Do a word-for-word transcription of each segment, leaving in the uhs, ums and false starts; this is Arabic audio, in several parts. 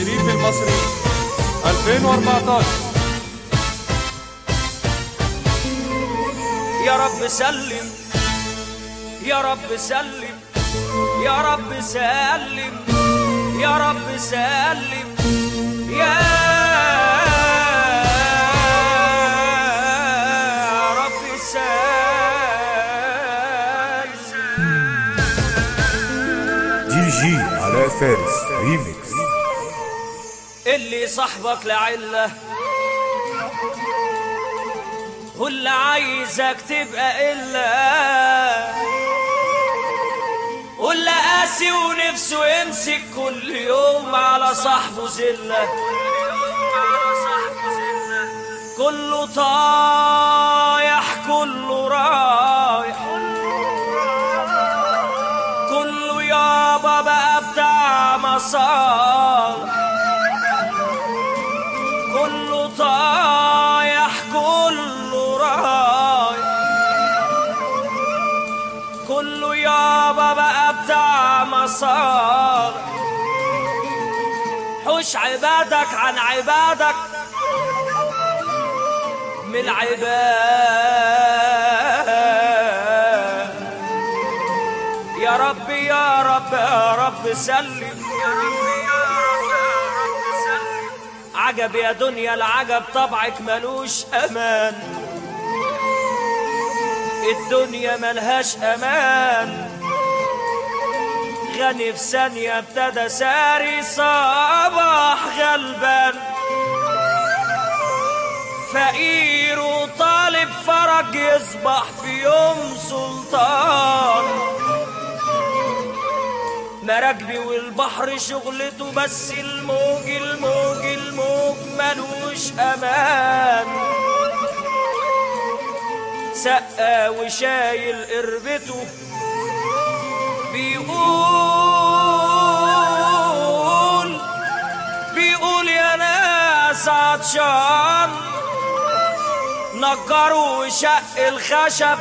شريف المصري ألفين وأربعتاشر. يا رب سلم يا رب سلم يا رب سلم يا رب سلم يا رب سلم. دي جي علاء فارس ريميكس. اللي صاحبك لعله واللي عايزك تبقى إلا، واللي قاسي ونفسه يمسك كل يوم على صاحبه زلة. كله طايح كله رايح، كله يابا بقى بتاع مصالح. كله طايح كله رايح، كله يابا بقى بتاع مصالح. حوش عبادك عن عبادك من العباد. يا رب يا رب يا رب سلم. عجب يا دنيا العجب طبعك ملوش امان. الدنيا ملهاش امان. غني في ثانية ابتدى ساري صباح غلبان. فقير وطالب فرج يصبح في يوم سلطان. مراكبي والبحر شغلته بس الموج الموج الموج ملوش امان. سقا وشايل قربته بيقول بيقول يا ناس عطشان. نجروا وشق الخشب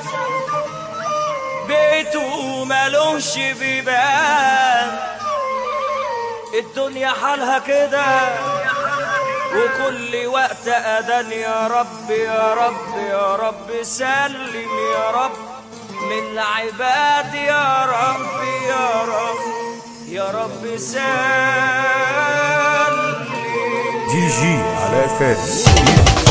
بيته ملوش بيبان. الدنيا حالها كده وكل وقت أذان. يا رب يا رب يا رب سلم يا رب من العباد. يا رب يا رب يا رب سلم. دي جي علاء فارس.